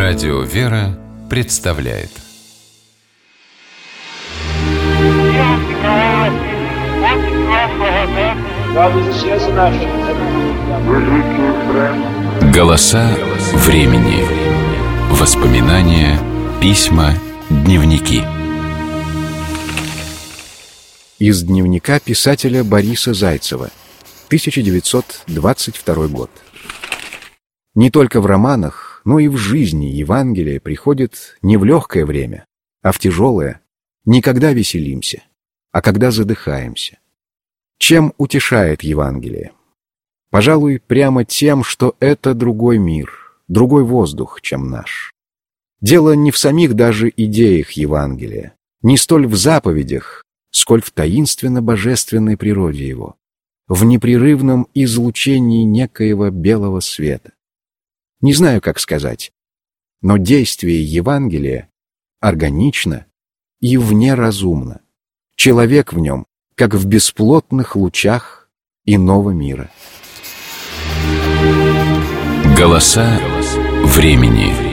Радио «Вера» представляет. Голоса времени. Воспоминания, письма, дневники. Из дневника писателя Бориса Зайцева, 1922 год. Не только в романах, но и в жизни Евангелие приходит не в легкое время, а в тяжелое. Не когда веселимся, а когда задыхаемся. Чем утешает Евангелие? Пожалуй, прямо тем, что это другой мир, другой воздух, чем наш. Дело не в самих даже идеях Евангелия, не столь в заповедях, сколь в таинственно-божественной природе его, в непрерывном излучении некоего белого света. Не знаю, как сказать, но действие Евангелия органично и внеразумно. Человек в нем, как в бесплотных лучах иного мира. Голоса времени.